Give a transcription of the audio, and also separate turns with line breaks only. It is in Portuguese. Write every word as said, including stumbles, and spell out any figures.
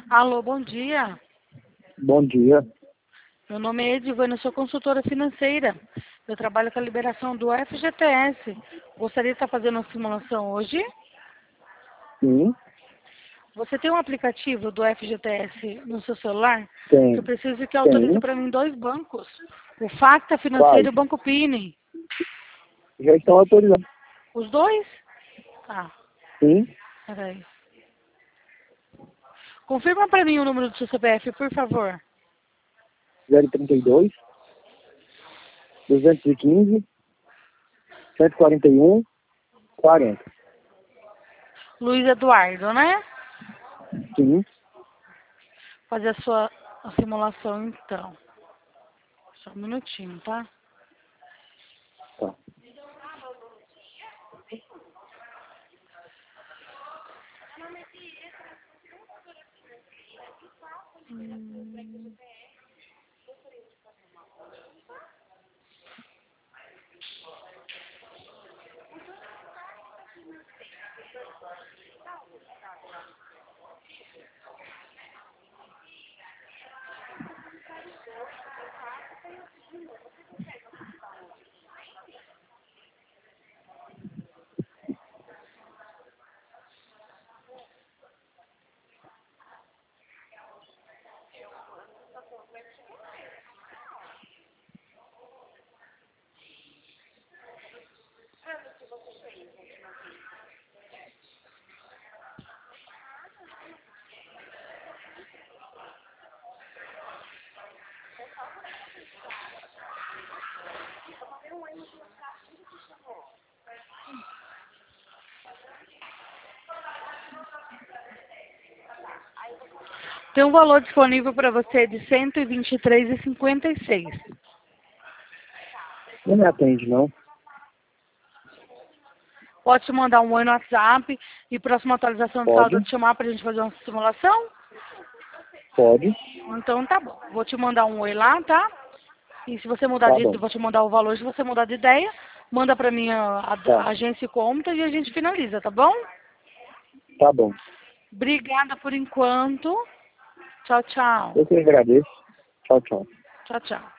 Alô, bom dia.
Bom dia.
Meu nome é Edivana, eu sou consultora financeira. Eu trabalho com a liberação do F G T S. Gostaria de estar fazendo uma simulação hoje.
Sim,
Você tem um aplicativo do F G T S no seu celular? Que eu
tem.
preciso que autorize
Tem.
para mim dois bancos. O Facta Financeiro
Quais?
e o Banco Pini.
Já estão autorizados.
Os dois? Tá,
Sim.
peraí. Confirma para mim o número do seu C P F, por favor.
zero trinta e dois, duzentos e quinze, cento e quarenta e um, quarenta.
Luiz Eduardo, né?
Sim.
Fazer a sua a simulação então. Só um minutinho, tá?
Tá.
Hum. Tem um valor disponível para você de cento e vinte e três reais e cinquenta e seis centavos.
Não me atende, não.
Pode te mandar um oi no WhatsApp e próxima atualização do saldo
Pode.
eu te chamar para a gente fazer uma simulação?
Pode.
Então tá bom. Vou te mandar um oi lá, tá? E se você mudar
Tá
de
bom.
vou te mandar o valor, se você mudar de ideia, manda para mim a, a,
Tá.
a agência e conta e a gente finaliza, tá bom?
Tá bom.
Obrigada por enquanto. Tchau, tchau.
Eu que agradeço. Tchau, tchau.
Tchau, tchau.